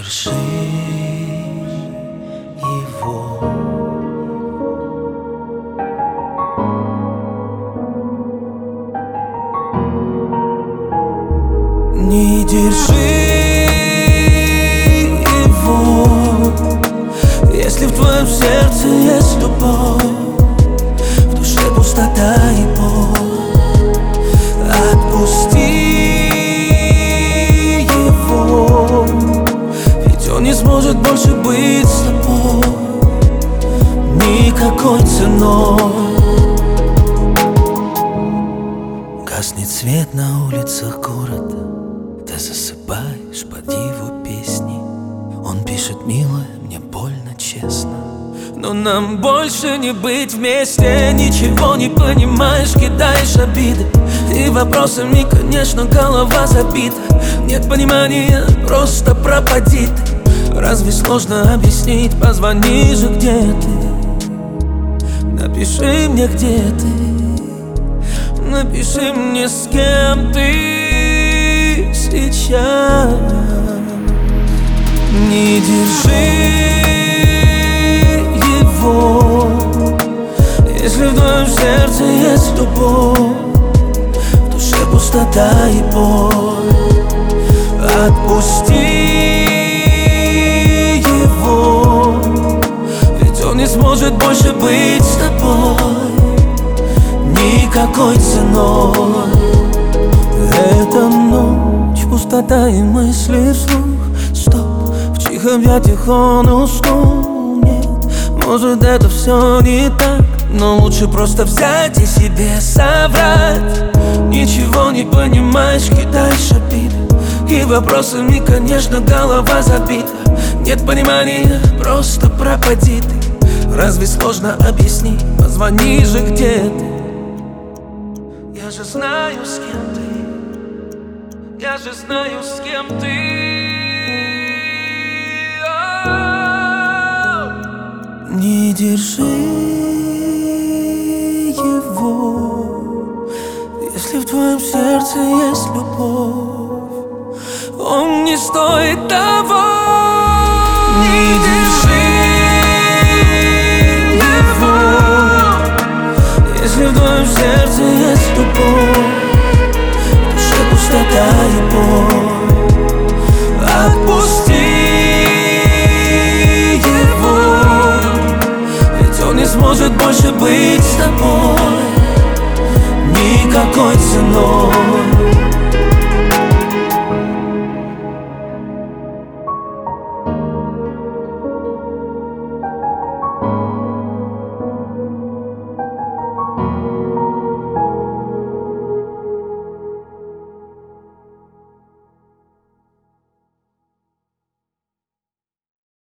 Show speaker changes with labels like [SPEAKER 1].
[SPEAKER 1] держи его. Не держи его, если в твоем сердце есть любовь, в душе пустота и боль. Отпусти его, ведь он не сможет больше быть с тобой никакой ценой. Гаснет свет на улицах города, ты засыпаешь под его песни. Он пишет: милая, мне больно, честно, но нам больше не быть вместе. Ничего не понимаешь, кидаешь обиды и вопросами, конечно, голова забита. Нет понимания, просто пропади ты. Разве сложно объяснить? Позвони же, где ты. Напиши мне, где ты. Напиши мне, с кем ты сейчас. Не держи его, если в твоем сердце есть любовь, в душе пустота и боль. Отпусти его, ведь он не сможет больше быть с тобой никакой ценой. Эта ночь, пустота и мысли вслух. Стоп, в чьих объятиях он уснул? Нет, может, это все не так, но лучше просто взять и себе соврать. Ничего не понимаешь, кидаешь обиды и вопросами, конечно, голова забита. Нет понимания, просто пропади ты. Разве сложно объяснить? Позвони же, где ты. Я же знаю, с кем ты. Я же знаю, с кем ты. Не держи его, если в твоем сердце есть любовь, он не стоит того. Не держи его, если в твоем сердце есть любовь, в душе пустота и боль. Отпусти его, ведь он не сможет больше быть с тобой